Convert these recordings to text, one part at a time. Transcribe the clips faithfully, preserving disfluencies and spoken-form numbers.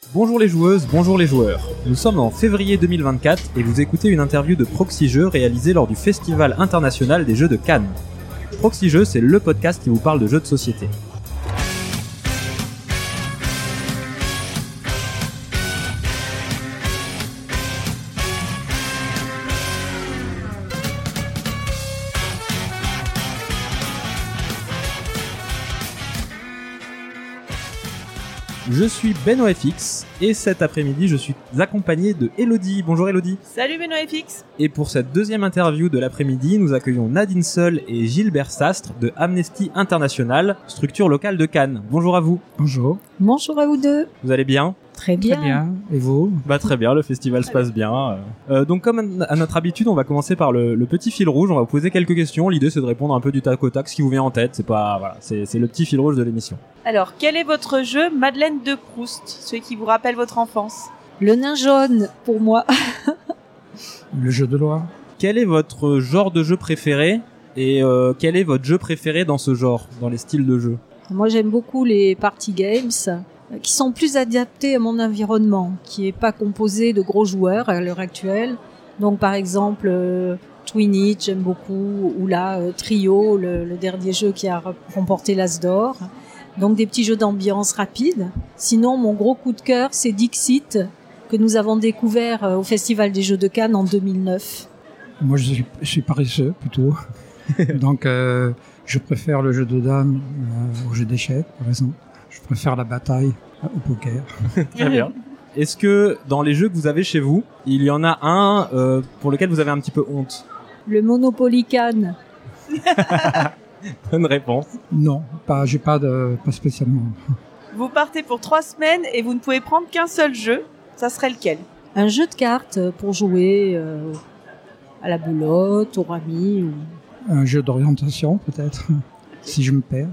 Bonjour les joueuses, bonjour les joueurs. Nous sommes en février deux mille vingt-quatre et vous écoutez une interview de Proxy Jeux réalisée lors du Festival international des jeux de Cannes. Proxy Jeux, c'est le podcast qui vous parle de jeux de société. Je suis BenoFX et cet après-midi je suis accompagné de Elodie. Bonjour Elodie. Salut BenoFX. Et pour cette deuxième interview de l'après-midi, nous accueillons Nadine Seul et Gilbert Sastre de Amnesty International, structure locale de Cannes. Bonjour à vous. Bonjour. Bonjour à vous deux. Vous allez bien ? Très bien. Très bien. Et vous ? Bah très bien, le festival se passe bien. Euh, donc comme à notre habitude, on va commencer par le, le petit fil rouge. On va vous poser quelques questions. L'idée c'est de répondre un peu du tac au tac, ce qui vous vient en tête. C'est pas voilà, c'est, c'est le petit fil rouge de l'émission. Alors, quel est votre jeu Madeleine de Proust, celui qui vous rappelle votre enfance ? Le nain jaune pour moi. Le jeu de loi. Quel est votre genre de jeu préféré et euh, quel est votre jeu préféré dans ce genre, dans les styles de jeu ? Moi j'aime beaucoup les party games qui sont plus adaptés à mon environnement, qui est pas composé de gros joueurs à l'heure actuelle. Donc par exemple euh, Twin It, j'aime beaucoup, ou là euh, Trio, le, le dernier jeu qui a remporté l'As d'or. Donc des petits jeux d'ambiance rapides. Sinon mon gros coup de cœur c'est Dixit, que nous avons découvert euh, au Festival des Jeux de Cannes en deux mille neuf. Moi je suis, je suis paresseux plutôt, donc euh, je préfère le jeu de dames euh, au jeu d'échecs par exemple. Je préfère la bataille au poker. Très bien. Est-ce que dans les jeux que vous avez chez vous, il y en a un euh, pour lequel vous avez un petit peu honte ? Le Monopoly Cannes. Bonne réponse. Non, pas, j'ai pas de, pas spécialement. Vous partez pour trois semaines et vous ne pouvez prendre qu'un seul jeu. Ça serait lequel ? Un jeu de cartes pour jouer euh, à la boulotte, au rami. Ou... Un jeu d'orientation peut-être, si je me perds.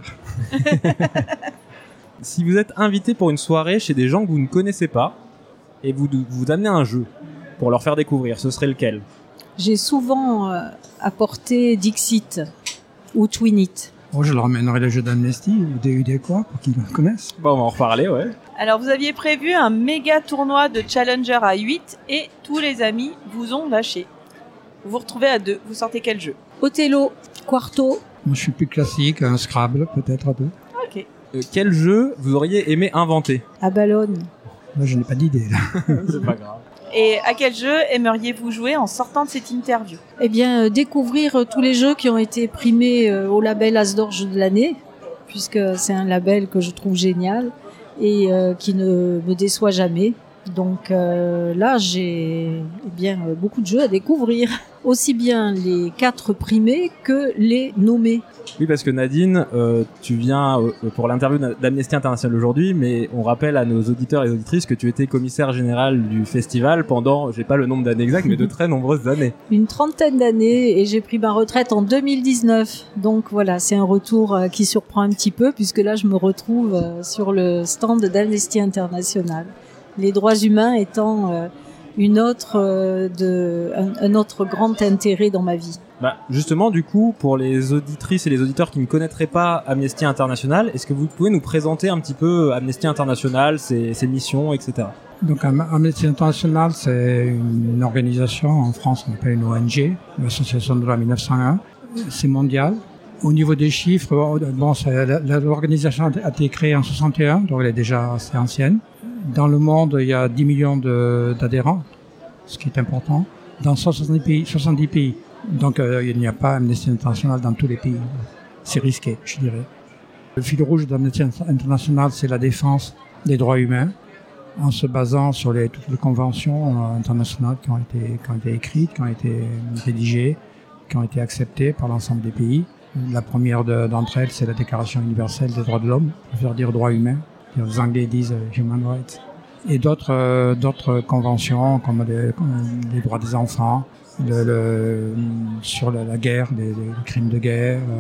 Si vous êtes invité pour une soirée chez des gens que vous ne connaissez pas et vous vous amenez un jeu pour leur faire découvrir, ce serait lequel ? J'ai souvent euh, apporté Dixit ou Twin It. Moi, je leur amènerai le jeu d'Amnesty ou D U D quoi pour qu'ils le connaissent. Bon, on va en reparler, ouais. Alors, vous aviez prévu un méga tournoi de Challenger à huit et tous les amis vous ont lâché. Vous vous retrouvez à deux. Vous sortez quel jeu ? Othello, Quarto. Moi, je suis plus classique, un Scrabble peut-être à deux. Ok. Euh, quel jeu vous auriez aimé inventer ? À Ballone. Moi, je n'ai pas d'idée là. C'est pas grave. Et à quel jeu aimeriez-vous jouer en sortant de cette interview ? Eh bien, euh, découvrir euh, tous les jeux qui ont été primés euh, au label As d'or Jeu de l'année, puisque c'est un label que je trouve génial et euh, qui ne me déçoit jamais. Donc euh, là, j'ai eh bien euh, beaucoup de jeux à découvrir, aussi bien les quatre primés que les nommés. Oui, parce que Nadine, euh, tu viens euh, pour l'interview d'Amnesty International aujourd'hui, mais on rappelle à nos auditeurs et auditrices que tu étais commissaire général du festival pendant, j'ai pas le nombre d'années exactes, mais de très nombreuses années. Une trentaine d'années, et j'ai pris ma retraite en deux mille dix-neuf. Donc voilà, c'est un retour euh, qui surprend un petit peu, puisque là, je me retrouve euh, sur le stand d'Amnesty International. Les droits humains étant euh, une autre, euh, de, un, un autre grand intérêt dans ma vie. Bah, justement, du coup, pour les auditrices et les auditeurs qui ne connaîtraient pas Amnesty International, est-ce que vous pouvez nous présenter un petit peu Amnesty International, ses, ses missions, et cetera. Donc Amnesty International, c'est une organisation, en France on appelle une O N G, l'association de loi mille neuf cent un, c'est mondial. Au niveau des chiffres, bon, c'est, l'organisation a été créée en soixante et un, donc elle est déjà assez ancienne. Dans le monde, il y a dix millions de, d'adhérents, ce qui est important, dans soixante-dix pays. soixante-dix pays. Donc euh, il n'y a pas Amnesty International dans tous les pays. C'est risqué, je dirais. Le fil rouge d'Amnesty International, c'est la défense des droits humains, en se basant sur les, toutes les conventions euh, internationales qui ont été, qui ont été écrites, qui ont été rédigées, qui ont été acceptées par l'ensemble des pays. La première de, d'entre elles, c'est la Déclaration universelle des droits de l'homme, je préfère dire droits humains. Les Anglais disent euh, Human Rights. Et d'autres, euh, d'autres conventions, comme les, comme les droits des enfants, le, le, sur la, la guerre, les, les crimes de guerre, euh,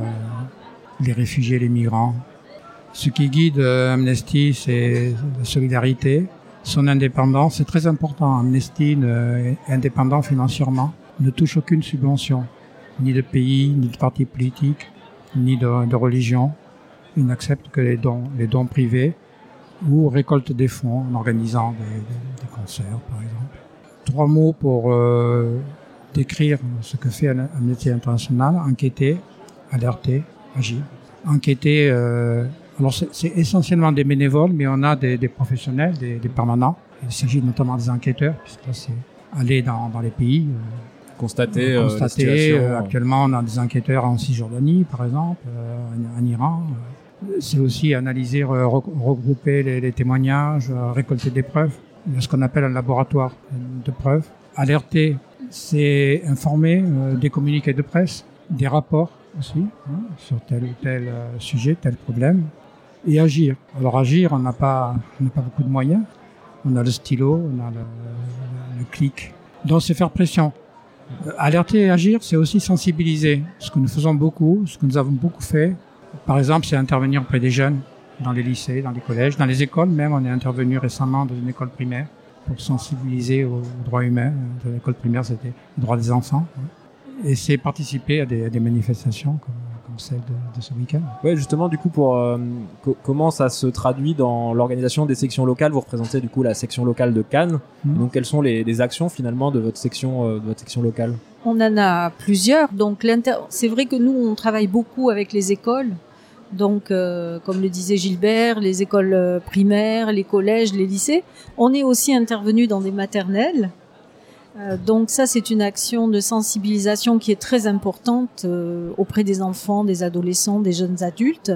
les réfugiés, les migrants. Ce qui guide euh, Amnesty, c'est la solidarité, son indépendance. C'est très important. Amnesty ne, est indépendant financièrement, ne touche aucune subvention, ni de pays, ni de parti politique, ni de, de religion. Il n'accepte que les dons, les dons privés ou récolte des fonds en organisant des, des, des concerts, par exemple. Trois mots pour euh, décrire ce que fait Amnesty International: enquêter, alerter, agir. Enquêter, euh, alors c'est, c'est essentiellement des bénévoles, mais on a des, des professionnels, des, des permanents. Il s'agit notamment des enquêteurs, puisque là c'est aller dans, dans les pays. Euh, constater, euh, constater euh, situation, euh, actuellement on a des enquêteurs en Cisjordanie, par exemple, euh, en, en Iran. C'est aussi analyser, euh, regrouper les, les témoignages, euh, récolter des preuves. Il y a ce qu'on appelle un laboratoire de preuves. Alerter, c'est informer euh, des communiqués de presse, des rapports aussi, hein, sur tel ou tel euh, sujet, tel problème. Et agir. Alors agir, on n'a pas, on n'a pas beaucoup de moyens. On a le stylo, on a le, le, le clic. Donc c'est faire pression. Euh, alerter et agir, c'est aussi sensibiliser. Ce que nous faisons beaucoup, ce que nous avons beaucoup fait. Par exemple, c'est intervenir auprès des jeunes, dans les lycées, dans les collèges, dans les écoles même. On est intervenu récemment dans une école primaire pour sensibiliser aux droits humains. Dans l'école primaire, c'était les droits des enfants. Et c'est participer à des, à des manifestations comme, comme celle de, de ce week-end. Ouais, justement, du coup, pour euh, co- comment ça se traduit dans l'organisation des sections locales? Vous représentez du coup la section locale de Cannes. Mmh. Donc, quelles sont les, les actions finalement de votre section, euh, de votre section locale? On en a plusieurs. Donc, l'inter... c'est vrai que nous, on travaille beaucoup avec les écoles. Donc, euh, comme le disait Gilbert, les écoles primaires, les collèges, les lycées. On est aussi intervenu dans des maternelles. Euh, donc ça, c'est une action de sensibilisation qui est très importante euh, auprès des enfants, des adolescents, des jeunes adultes.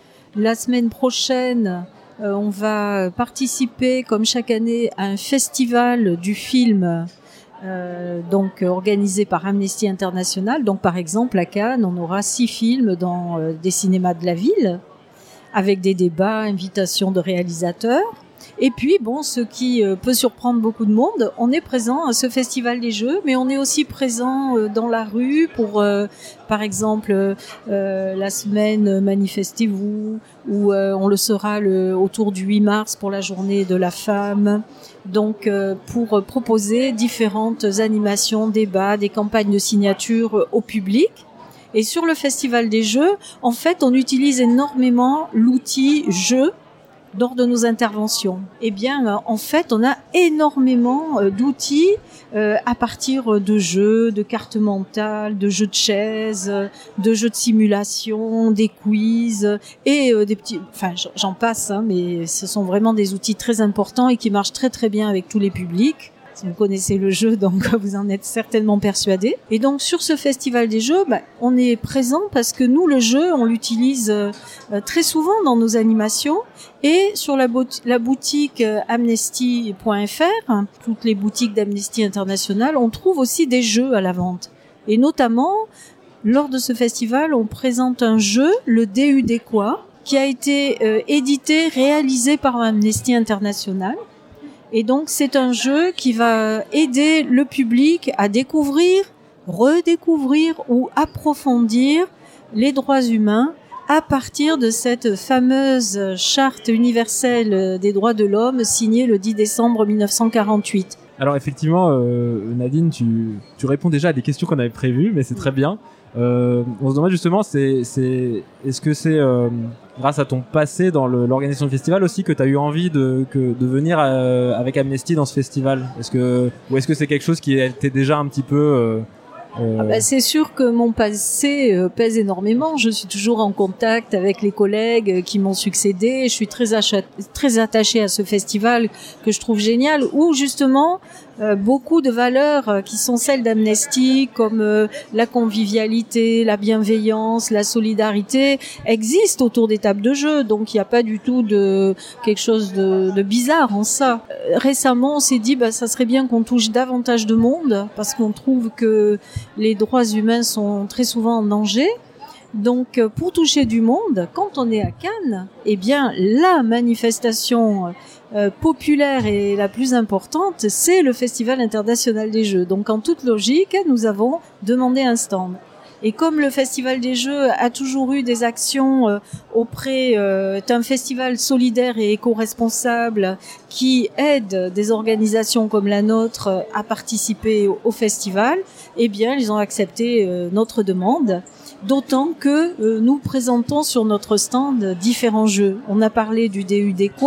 La semaine prochaine, euh, on va participer, comme chaque année, à un festival du film euh, donc organisé par Amnesty International. Donc par exemple, à Cannes, on aura six films dans euh, des cinémas de la ville, avec des débats, invitations de réalisateurs. Et puis, bon, ce qui euh, peut surprendre beaucoup de monde, on est présent à ce festival des Jeux, mais on est aussi présent euh, dans la rue pour, euh, par exemple, euh, la semaine Manifestez-vous, ou euh, on le sera le, autour du huit mars pour la journée de la femme. Donc, euh, pour proposer différentes animations, débats, des campagnes de signature euh, au public. Et sur le festival des Jeux, en fait, on utilise énormément l'outil jeu lors de nos interventions. Eh bien, en fait, on a énormément d'outils euh, à partir de jeux, de cartes mentales, de jeux de chaises, de jeux de simulation, des quiz et euh, des petits... Enfin, j'en passe, hein, mais ce sont vraiment des outils très importants et qui marchent très très bien avec tous les publics. Si vous connaissez le jeu, donc vous en êtes certainement persuadés. Et donc sur ce festival des jeux, bah, on est présent parce que nous, le jeu, on l'utilise euh, très souvent dans nos animations. Et sur la, bo- la boutique euh, amnesty point f r, hein, toutes les boutiques d'Amnesty International, on trouve aussi des jeux à la vente. Et notamment, lors de ce festival, on présente un jeu, le D U D quoi, qui a été euh, édité, réalisé par Amnesty International. Et donc, c'est un jeu qui va aider le public à découvrir, redécouvrir ou approfondir les droits humains à partir de cette fameuse charte universelle des droits de l'homme signée le dix décembre mille neuf cent quarante-huit. Alors effectivement, euh, Nadine, tu, tu réponds déjà à des questions qu'on avait prévues, mais c'est très bien. Euh, on se demande justement, c'est, c'est, est-ce que c'est euh, grâce à ton passé dans le, l'organisation du festival aussi que tu as eu envie de, que, de venir euh, avec Amnesty dans ce festival? Est-ce que, ou est-ce que c'est quelque chose qui était déjà un petit peu... Euh, euh... Ah bah, c'est sûr que mon passé euh, pèse énormément. Je suis toujours en contact avec les collègues euh, qui m'ont succédé. Je suis très, achat- très attachée à ce festival que je trouve génial, où justement euh, beaucoup de valeurs euh, qui sont celles d'Amnesty, comme euh, la convivialité, la bienveillance, la solidarité, existent autour des tables de jeu. Donc il n'y a pas du tout de quelque chose de, de bizarre en ça. Euh, récemment, on s'est dit bah ça serait bien qu'on touche davantage de monde, parce qu'on trouve que les droits humains sont très souvent en danger. Donc, pour toucher du monde, quand on est à Cannes, eh bien, la manifestation euh, populaire et la plus importante, c'est le Festival international des Jeux. Donc, en toute logique, nous avons demandé un stand. Et comme le Festival des Jeux a toujours eu des actions euh, auprès euh, d'un festival solidaire et éco-responsable qui aide des organisations comme la nôtre à participer au, au festival, eh bien, ils ont accepté euh, notre demande. D'autant que euh, nous présentons sur notre stand différents jeux. On a parlé du D U D quoi,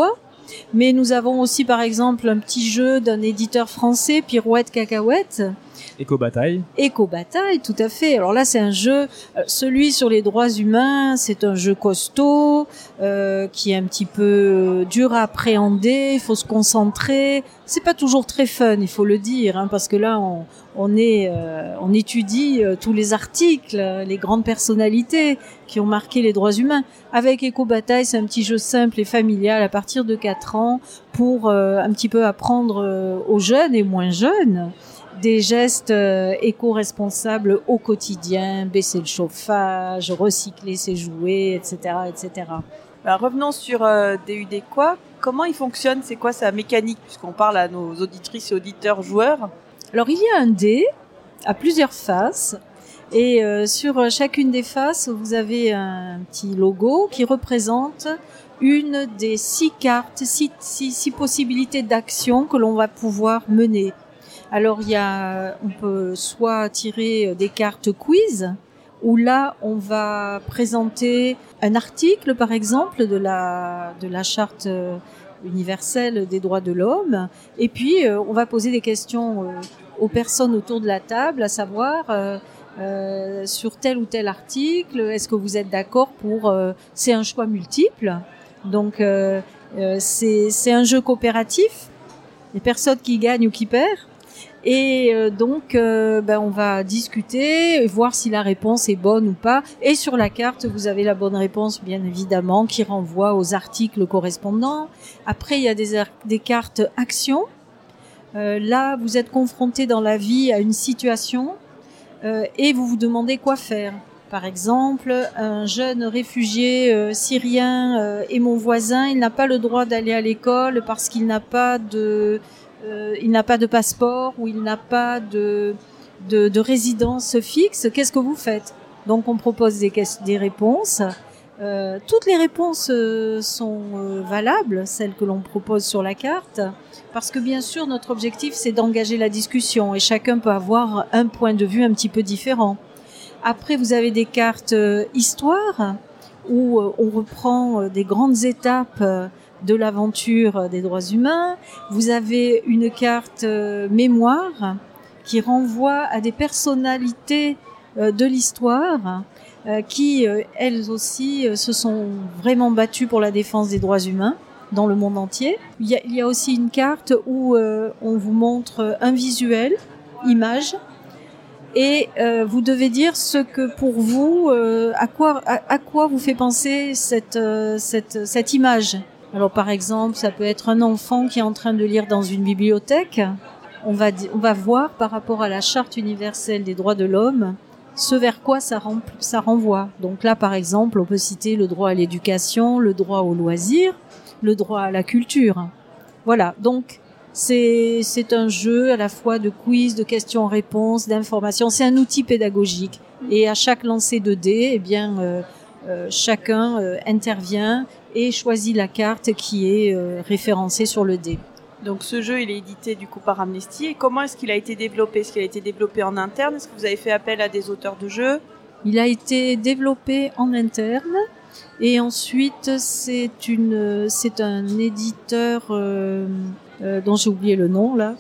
Mais nous avons aussi, par exemple, un petit jeu d'un éditeur français, Pirouette Cacahuète. Éco-bataille. Éco-bataille, tout à fait. Alors là, c'est un jeu, euh, celui sur les droits humains, c'est un jeu costaud, euh, qui est un petit peu dur à appréhender, il faut se concentrer. C'est pas toujours très fun, il faut le dire, hein, parce que là, on, on est, euh, on étudie euh, tous les articles, les grandes personnalités qui ont marqué les droits humains. Avec Éco-bataille, c'est un petit jeu simple et familial à partir de quatre ans pour euh, un petit peu apprendre euh, aux jeunes et moins jeunes des gestes euh, éco-responsables au quotidien, baisser le chauffage, recycler ses jouets, et cetera, et cetera. Alors, revenons sur euh, D U D quoi. Comment il fonctionne? C'est quoi sa mécanique? Puisqu'on parle à nos auditrices et auditeurs joueurs. Alors, il y a un dé à plusieurs faces. Et euh, sur chacune des faces, vous avez un petit logo qui représente une des six cartes, six, six, six possibilités d'action que l'on va pouvoir mener. Alors, il y a, on peut soit tirer des cartes quiz, où là, on va présenter un article, par exemple, de la, de la charte universelle des droits de l'homme. Et puis, euh, on va poser des questions euh, aux personnes autour de la table, à savoir, euh, euh, sur tel ou tel article, est-ce que vous êtes d'accord pour... Euh, c'est un choix multiple. Donc, euh, euh, c'est, c'est un jeu coopératif. Il y a personne qui gagne ou qui perd. Et euh, donc, euh, ben, on va discuter et voir si la réponse est bonne ou pas. Et sur la carte, vous avez la bonne réponse, bien évidemment, qui renvoie aux articles correspondants. Après, il y a des, des cartes actions. Euh, là, vous êtes confronté dans la vie à une situation euh, et vous vous demandez quoi faire. Par exemple, un jeune réfugié euh, syrien euh, est mon voisin. Il n'a pas le droit d'aller à l'école parce qu'il n'a pas de... Euh, il n'a pas de passeport ou il n'a pas de, de, de résidence fixe, qu'est-ce que vous faites? Donc on propose des, des réponses. Euh, toutes les réponses euh, sont euh, valables, celles que l'on propose sur la carte, parce que bien sûr notre objectif c'est d'engager la discussion et chacun peut avoir un point de vue un petit peu différent. Après vous avez des cartes euh, histoire où euh, on reprend euh, des grandes étapes euh, de l'aventure des droits humains. Vous avez une carte euh, mémoire qui renvoie à des personnalités euh, de l'histoire euh, qui, euh, elles aussi, euh, se sont vraiment battues pour la défense des droits humains dans le monde entier. Il y a, il y a aussi une carte où euh, on vous montre un visuel, image, et euh, vous devez dire ce que pour vous, euh, à quoi, à, à quoi vous fait penser cette, euh, cette, cette image. Alors par exemple, ça peut être un enfant qui est en train de lire dans une bibliothèque. On va, on va voir par rapport à la Charte universelle des droits de l'homme ce vers quoi ça, rem, ça renvoie. Donc là, par exemple, on peut citer le droit à l'éducation, le droit au loisir, le droit à la culture. Voilà, donc c'est, c'est un jeu à la fois de quiz, de questions-réponses, d'informations. C'est un outil pédagogique. Et à chaque lancer de dés, eh bien, euh, euh, chacun euh, intervient et choisit la carte qui est euh, référencée sur le dé. Donc ce jeu, il est édité du coup par Amnesty. Et comment est-ce qu'il a été développé? Est-ce qu'il a été développé en interne? Est-ce que vous avez fait appel à des auteurs de jeux? Il a été développé en interne et ensuite c'est une, c'est un éditeur euh, euh, dont j'ai oublié le nom là,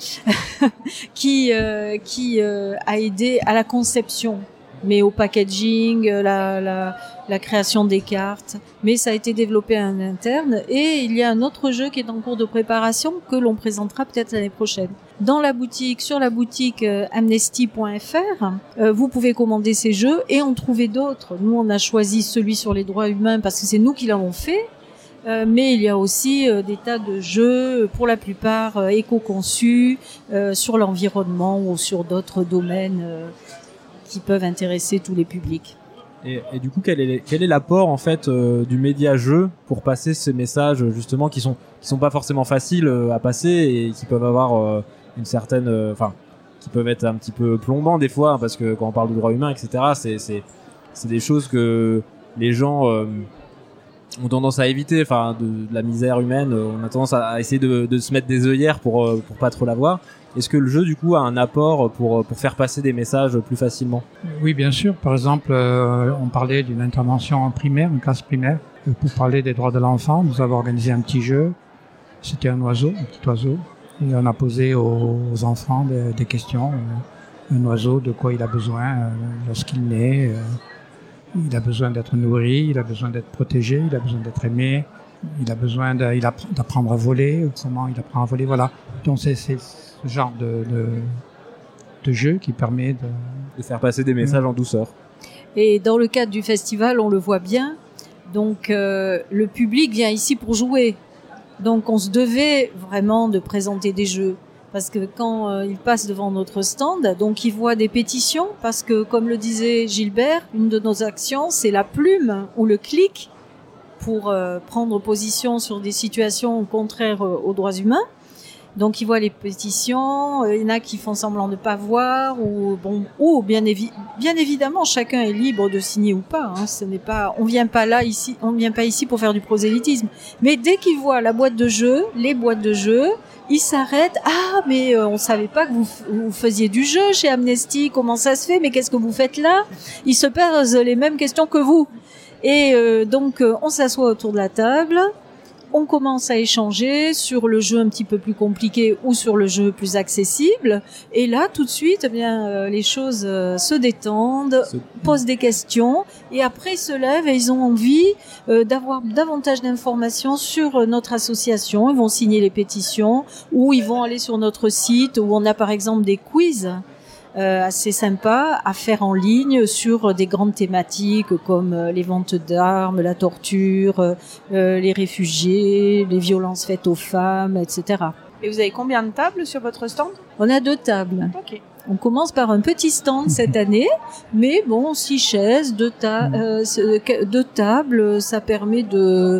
qui euh, qui euh, a aidé à la conception, mais au packaging, la, la, la création des cartes. Mais ça a été développé en interne. Et il y a un autre jeu qui est en cours de préparation que l'on présentera peut-être l'année prochaine. Dans la boutique, sur la boutique euh, amnesty point f r, euh, vous pouvez commander ces jeux et en trouver d'autres. Nous, on a choisi celui sur les droits humains parce que c'est nous qui l'avons fait. Euh, mais il y a aussi euh, des tas de jeux, pour la plupart euh, éco-conçus, euh, sur l'environnement ou sur d'autres domaines euh, qui peuvent intéresser tous les publics. Et, et du coup, quel est, quel est l'apport en fait euh, du média jeu pour passer ces messages justement qui sont qui sont pas forcément faciles euh, à passer et qui peuvent avoir euh, une certaine, enfin, euh, qui peuvent être un petit peu plombants des fois, hein, parce que quand on parle de droits humains, et cetera, c'est c'est c'est des choses que les gens euh, ont tendance à éviter, enfin, de, de la misère humaine. On a tendance à, à essayer de, de se mettre des œillères pour pour pas trop la voir. Est-ce que le jeu, du coup, a un apport pour, pour faire passer des messages plus facilement? Oui, bien sûr. Par exemple, euh, on parlait d'une intervention en primaire, en classe primaire. Pour parler des droits de l'enfant, nous avons organisé un petit jeu C'était un oiseau, un petit oiseau. Et on a posé aux, aux enfants des, des questions. Euh, un oiseau, de quoi il a besoin euh, lorsqu'il naît. Euh, il a besoin d'être nourri, il a besoin d'être protégé, il a besoin d'être aimé. Il a besoin de, il app- d'apprendre à voler. Comment il apprend à voler, voilà. Donc c'est, c'est ce genre de, de, de jeu qui permet de... de faire passer des messages Ouais. en douceur. Et dans le cadre du festival, on le voit bien. Donc, euh, le public vient ici pour jouer. Donc, on se devait vraiment de présenter des jeux. Parce que quand euh, ils passent devant notre stand, donc ils voient des pétitions. Parce que, comme le disait Gilbert, une de nos actions, c'est la plume ou le clic pour euh, prendre position sur des situations contraires euh, aux droits humains. Donc, ils voient les pétitions, euh, il y en a qui font semblant de ne pas voir, ou bon, ou bien, évi- bien évidemment, chacun est libre de signer ou pas. Hein, ce n'est pas, on vient pas là ici, on vient pas ici pour faire du prosélytisme. Mais dès qu'ils voient la boîte de jeu, les boîtes de jeu, ils s'arrêtent. Ah, mais euh, on savait pas que vous, f- vous faisiez du jeu chez Amnesty. Comment ça se fait? Mais qu'est-ce que vous faites là? Ils se posent les mêmes questions que vous. Et euh, donc, euh, on s'assoit autour de la table. On commence à échanger sur le jeu un petit peu plus compliqué ou sur le jeu plus accessible. Et là, tout de suite, eh bien, euh, les choses euh, se détendent, Ce- posent des questions, et après ils se lèvent et ils ont envie euh, d'avoir davantage d'informations sur euh, notre association. Ils vont signer les pétitions, ou ils vont aller sur notre site où on a par exemple des quiz. Euh, assez sympa à faire en ligne sur des grandes thématiques comme euh, les ventes d'armes, la torture, euh, les réfugiés, les violences faites aux femmes, et cetera. Et vous avez combien de tables sur votre stand? On a deux tables. Ok. On commence par un petit stand cette année, mais bon, six chaises, deux, ta- euh, ce- que- deux tables, ça permet de,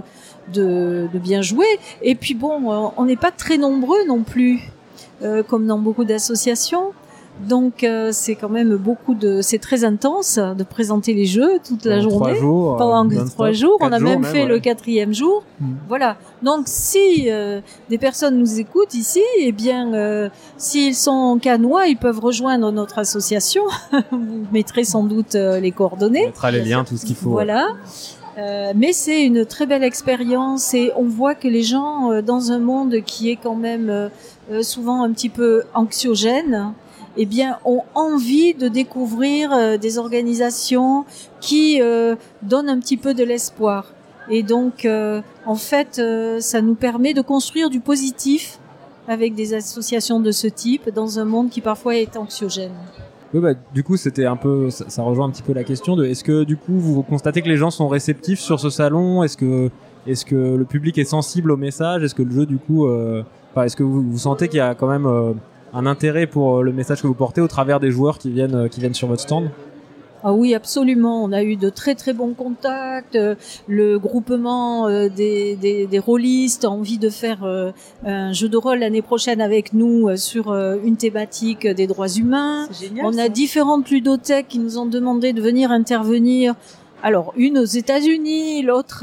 de, de bien jouer. Et puis bon, euh, on n'est pas très nombreux non plus, euh, comme dans beaucoup d'associations. Donc euh, c'est quand même beaucoup de, c'est très intense de présenter les jeux toute la Pendant journée. Trois jours. Pendant euh, que non-stop. trois jours, on Quatre a jours même fait ouais. le quatrième jour. Mm. Voilà. Donc si euh, des personnes nous écoutent ici, eh bien, euh, s'ils sont canois, ils peuvent rejoindre notre association. Vous mettrez sans doute euh, les On coordonnées. mettra les liens, tout ce qu'il faut. Voilà. Euh, mais c'est une très belle expérience et on voit que les gens, euh, dans un monde qui est quand même euh, euh, souvent un petit peu anxiogène, eh bien, ont envie de découvrir euh, des organisations qui euh, donnent un petit peu de l'espoir. Et donc, euh, en fait, euh, ça nous permet de construire du positif avec des associations de ce type dans un monde qui parfois est anxiogène. Oui, bah, du coup, c'était un peu, ça, ça rejoint un petit peu la question de, est-ce que, du coup, vous constatez que les gens sont réceptifs sur ce salon? Est-ce que, est-ce que le public est sensible au message? Est-ce que le jeu, du coup, euh, enfin, est-ce que vous, vous sentez qu'il y a quand même euh, un intérêt pour le message que vous portez au travers des joueurs qui viennent, euh, qui viennent sur votre stand? Ah oui, absolument. On a eu de très très bons contacts. Euh, Le groupement euh, des, des, des rôlistes a envie de faire euh, un jeu de rôle l'année prochaine avec nous euh, sur euh, une thématique des droits humains. C'est génial. On ça. a différentes ludothèques qui nous ont demandé de venir intervenir. Alors, une aux États-Unis, l'autre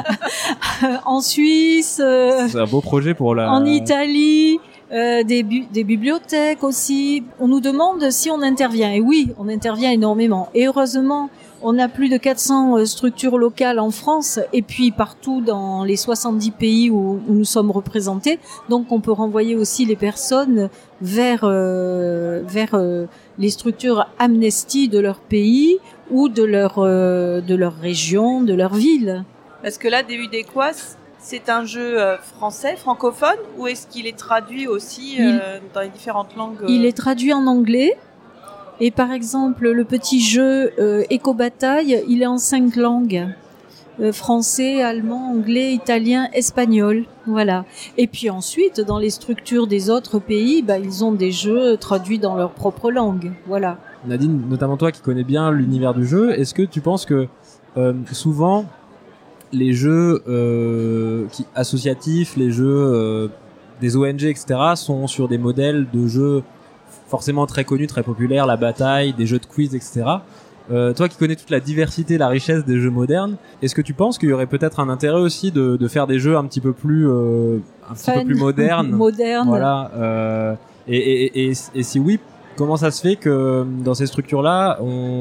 euh, en Suisse, euh, C'est un beau projet pour la... en Italie. Euh, des, bu- des bibliothèques aussi. On nous demande si on intervient. Et oui, on intervient énormément. Et heureusement, on a plus de quatre cents euh, structures locales en France et puis partout dans les soixante-dix pays où, où nous sommes représentés. Donc, on peut renvoyer aussi les personnes vers, euh, vers euh, les structures Amnesty de leur pays ou de leur, euh, de leur région, de leur ville. Parce que là, Début des Quas, c'est un jeu euh, français, francophone, ou est-ce qu'il est traduit aussi euh, dans les différentes langues euh, Il est traduit en anglais. Et par exemple, le petit jeu euh, Éco-Bataille, il est en cinq langues. Euh, français, allemand, anglais, italien, espagnol. Voilà. Et puis ensuite, dans les structures des autres pays, bah, ils ont des jeux traduits dans leur propre langue. Voilà. Nadine, notamment toi qui connais bien l'univers du jeu, est-ce que tu penses que euh, souvent les jeux euh, qui, associatifs, les jeux euh, des O N G, et cetera, sont sur des modèles de jeux forcément très connus, très populaires, la bataille, des jeux de quiz, et cetera. Euh, toi qui connais toute la diversité, la richesse des jeux modernes, est-ce que tu penses qu'il y aurait peut-être un intérêt aussi de, de faire des jeux un petit peu plus, euh, un petit Fun. peu plus modernes, Moderne. voilà. Euh, et, et, et, et si oui, comment ça se fait que dans ces structures-là, on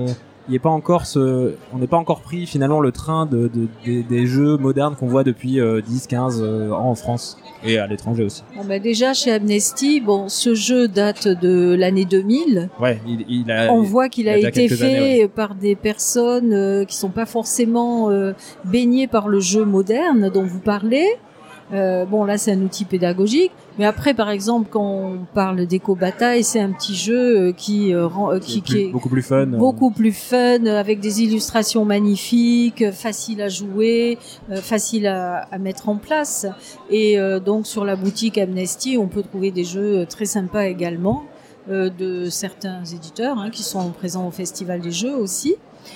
il est pas encore ce, on n'est pas encore pris finalement le train de, de, des, des jeux modernes qu'on voit depuis euh, dix, quinze euh, ans en France et à l'étranger aussi. Bon, bah déjà chez Amnesty, bon, ce jeu date de l'année deux mille. Ouais, il, il a. On voit qu'il il a, a déjà été quelques fait années, ouais. par des personnes euh, qui sont pas forcément euh, baignées par le jeu moderne dont vous parlez. Euh, bon, là, c'est un outil pédagogique. Mais après, par exemple, quand on parle d'éco-bataille, c'est un petit jeu euh, qui, euh, rend, euh, qui, plus, qui est beaucoup plus fun. beaucoup plus fun, avec des illustrations magnifiques, facile à jouer, euh, facile à, à mettre en place. Et euh, donc, sur la boutique Amnesty, on peut trouver des jeux très sympas également, euh, de certains éditeurs hein, qui sont présents au Festival des Jeux aussi.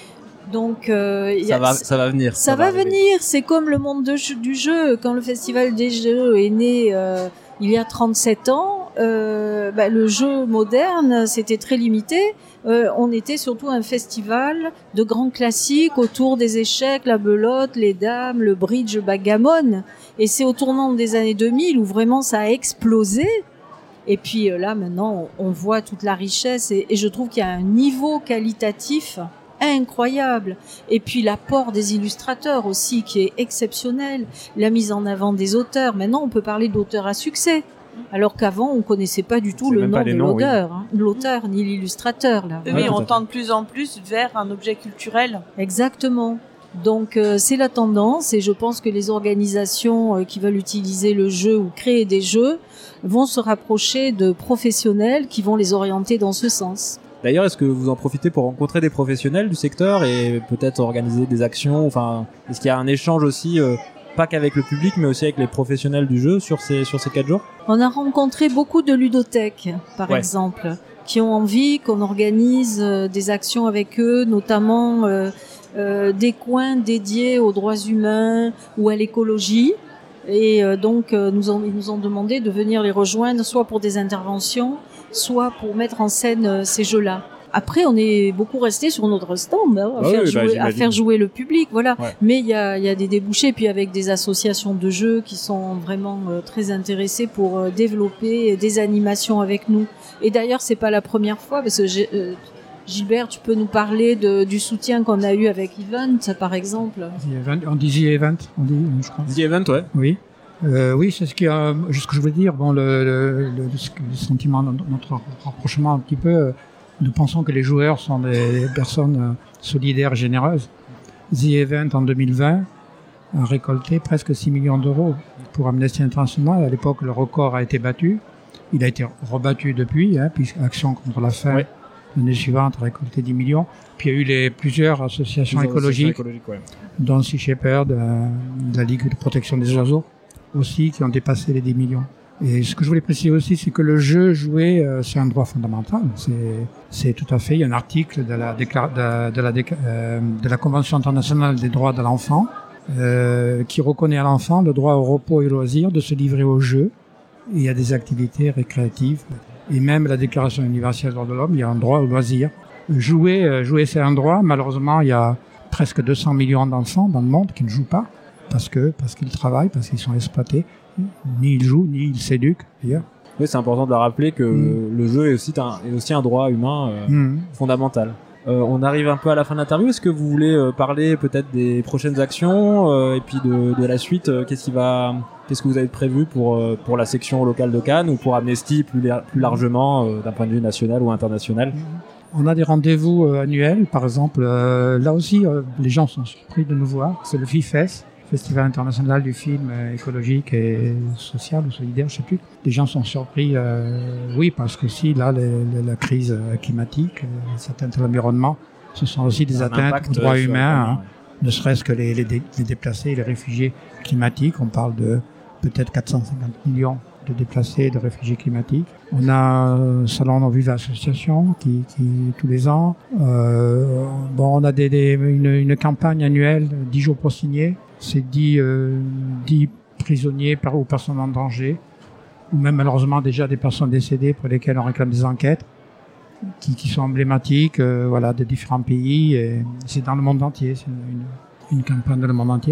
Donc, euh, y ça a, va, ça va venir. Ça, ça va, va venir. C'est comme le monde de, du jeu. Quand le Festival des Jeux est né euh, il y a trente-sept ans, euh, bah, le jeu moderne, c'était très limité. Euh, on était surtout un festival de grands classiques autour des échecs, la belote, les dames, le bridge, le backgammon. Et c'est au tournant des années deux mille où vraiment ça a explosé. Et puis euh, là, maintenant, on, on voit toute la richesse et, et je trouve qu'il y a un niveau qualitatif incroyable. Et puis l'apport des illustrateurs aussi qui est exceptionnel, la mise en avant des auteurs. Maintenant, on peut parler d'auteurs à succès, alors qu'avant, on connaissait pas du tout C'est le nom de noms, l'auteur, oui. hein, l'auteur ni l'illustrateur là. Oui, Ouais, on tout à tend de plus en plus vers un objet culturel. Exactement. Donc euh, c'est la tendance et je pense que les organisations euh, qui veulent utiliser le jeu ou créer des jeux vont se rapprocher de professionnels qui vont les orienter dans ce sens. D'ailleurs, est-ce que vous en profitez pour rencontrer des professionnels du secteur et peut-être organiser des actions? Enfin, est-ce qu'il y a un échange aussi, euh, pas qu'avec le public, mais aussi avec les professionnels du jeu sur ces sur ces quatre jours? On a rencontré beaucoup de ludothèques, par ouais. exemple, qui ont envie qu'on organise euh, des actions avec eux, notamment euh, euh, des coins dédiés aux droits humains ou à l'écologie. Et euh, donc, euh, nous ont, ils nous ont demandé de venir les rejoindre, soit pour des interventions, soit pour mettre en scène euh, ces jeux-là. Après, on est beaucoup resté sur notre stand, hein, à, ah faire oui, jouer, bah, à faire jouer le public, voilà. Ouais. Mais il y a, y a des débouchés, puis avec des associations de jeux qui sont vraiment euh, très intéressées pour euh, développer des animations avec nous. Et d'ailleurs, c'est pas la première fois, parce que j'ai, euh, Gilbert, tu peux nous parler de, du soutien qu'on a eu avec Event, par exemple. On dit The Event, on dit, je crois. The Event, ouais. Oui. Euh, oui, c'est ce qui a, ce que je veux dire. Bon, le, le, le, le sentiment, notre rapprochement un petit peu. Nous pensons que les joueurs sont des personnes solidaires et généreuses. The Event en deux mille vingt a récolté presque six millions d'euros pour Amnesty International. À l'époque, le record a été battu. Il a été rebattu depuis, hein, puisque Action contre la faim, ouais. L'année suivante, a récolté dix millions. Puis il y a eu les, plusieurs associations plusieurs écologiques, associations écologiques ouais. dont Sea Shepherd, euh, de la Ligue de protection des oiseaux, aussi, qui ont dépassé les dix millions. Et ce que je voulais préciser aussi, c'est que le jeu joué, euh, c'est un droit fondamental. C'est, c'est tout à fait. Il y a un article de la, décla- de, de, la, euh, de la Convention internationale des droits de l'enfant euh, qui reconnaît à l'enfant le droit au repos et au loisir de se livrer au jeu et à des activités récréatives. Et même la Déclaration universelle des droits de l'homme, il y a un droit au loisir. Jouer, euh, jouer, c'est un droit. Malheureusement, il y a presque deux cents millions d'enfants dans le monde qui ne jouent pas parce que parce qu'ils travaillent, parce qu'ils sont exploités. Ni ils jouent, ni ils s'éduquent, d'ailleurs. Oui, c'est important de rappeler que mmh. le jeu est aussi un, est aussi un droit humain euh, mmh. fondamental. Euh, on arrive un peu à la fin de l'interview. Est-ce que vous voulez euh, parler peut-être des prochaines actions euh, et puis de, de la suite euh, Qu'est-ce qui va, qu'est-ce que vous avez prévu pour euh, pour la section locale de Cannes ou pour Amnesty plus, plus largement euh, d'un point de vue national ou international? On a des rendez-vous euh, annuels, par exemple. Euh, là aussi, euh, les gens sont surpris de nous voir. C'est le FIFES, Festival international du film euh, écologique et social ou solidaire, je sais plus. Les gens sont surpris, euh, oui, parce que si là, les, les, la crise euh, climatique, euh, les atteintes à l'environnement, ce sont aussi des atteintes aux droits humains, hein, ne serait-ce que les, les, dé, les déplacés, les réfugiés climatiques. On parle de peut-être quatre cent cinquante millions de déplacés, de réfugiés climatiques. On a un salon non Vive Association qui, qui tous les ans. Euh, bon, on a des, des, une, une campagne annuelle, dix jours pour signer. C'est dix, euh, dix prisonniers par, ou personnes en danger, ou même malheureusement déjà des personnes décédées pour lesquelles on réclame des enquêtes, qui, qui sont emblématiques, euh, voilà, de différents pays. Et c'est dans le monde entier, c'est une, une, une campagne dans le monde entier.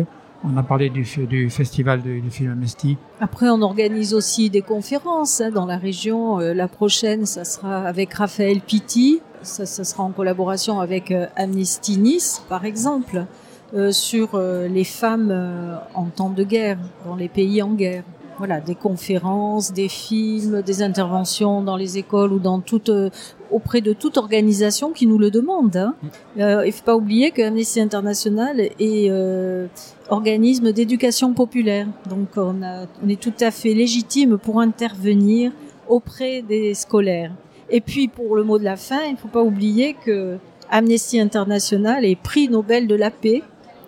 On a parlé du, du festival du, du film Amnesty. Après, on organise aussi des conférences hein, dans la région. Euh, la prochaine, ça sera avec Raphaël Pitti. Ça, ça sera en collaboration avec euh, Amnesty Nice, par exemple, euh, sur euh, les femmes euh, en temps de guerre, dans les pays en guerre. Voilà, des conférences, des films, des interventions dans les écoles ou dans toute, euh, auprès de toute organisation qui nous le demande. Hein. Euh, il faut pas oublier que Amnesty International est euh, organisme d'éducation populaire. Donc on, a, on est tout à fait légitime pour intervenir auprès des scolaires. Et puis pour le mot de la fin, il faut pas oublier que Amnesty International est prix Nobel de la paix.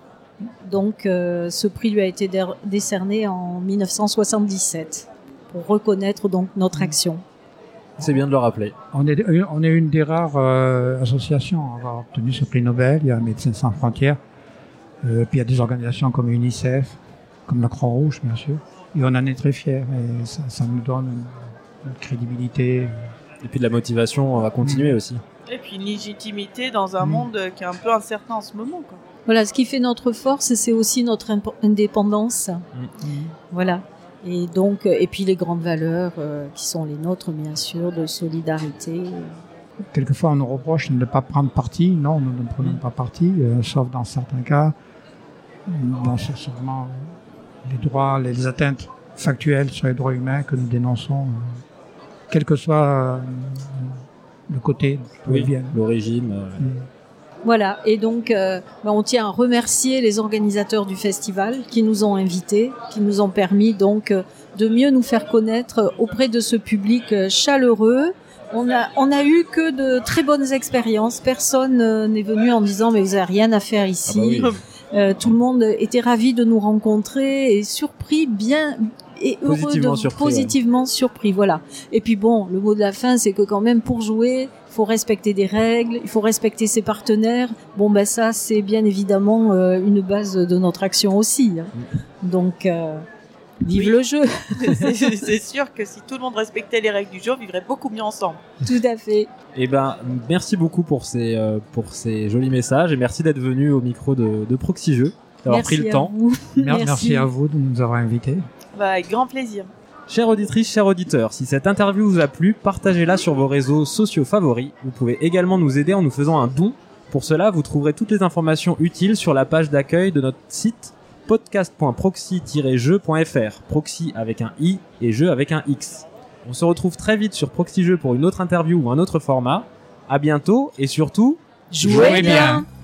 Donc, euh, ce prix lui a été dé- décerné en dix-neuf cent soixante-dix-sept pour reconnaître donc notre action. C'est bien de le rappeler. On est, on est une des rares euh, associations à avoir obtenu ce prix Nobel. Il y a Médecins sans frontières, euh, puis il y a des organisations comme UNICEF, comme la Croix-Rouge, bien sûr. Et on en est très fiers. Et ça, ça nous donne une, une crédibilité. Et puis de la motivation à continuer mmh. aussi. Et puis une légitimité dans un mmh. monde qui est un peu incertain en ce moment, quoi. Voilà, ce qui fait notre force, c'est aussi notre imp- indépendance. Mmh. Voilà. Et donc, et puis les grandes valeurs euh, qui sont les nôtres, bien sûr, de solidarité. Quelquefois, on nous reproche de ne pas prendre parti. Non, nous ne prenons pas parti, euh, sauf dans certains cas. Bon, c'est vraiment les droits, les atteintes factuelles sur les droits humains que nous dénonçons, euh, quel que soit euh, le côté d'où oui, ils viennent. L'origine. Euh, mmh. Voilà, et donc euh, ben on tient à remercier les organisateurs du festival qui nous ont invités, qui nous ont permis donc euh, de mieux nous faire connaître auprès de ce public euh, chaleureux. On a on a eu que de très bonnes expériences. Personne euh, n'est venu en disant mais vous avez rien à faire ici. Ah bah oui. euh, tout le monde était ravi de nous rencontrer et surpris bien. Et heureux positivement de surpris, positivement ouais. surpris, voilà. Et puis bon, le mot de la fin, c'est que quand même pour jouer, il faut respecter des règles, il faut respecter ses partenaires. Bon ben ça, c'est bien évidemment euh, une base de notre action aussi. Hein. Donc euh, vive oui. le jeu. c'est, c'est sûr que si tout le monde respectait les règles du jeu, on vivrait beaucoup mieux ensemble. Tout à fait. Eh ben, merci beaucoup pour ces euh, pour ces jolis messages et merci d'être venu au micro de, de Proxy Jeux, d'avoir Merci pris le à temps. vous. Merci. Merci à vous de nous avoir invités. Bah, avec grand plaisir. Chères auditrices, chers auditeurs, si cette interview vous a plu, partagez-la sur vos réseaux sociaux favoris. Vous pouvez également nous aider en nous faisant un don. Pour cela, vous trouverez toutes les informations utiles sur la page d'accueil de notre site podcast point proxy tiret jeux point f r. Proxy avec un i et jeu avec un x. On se retrouve très vite sur Proxy Jeux pour une autre interview ou un autre format. À bientôt et surtout, jouez bien.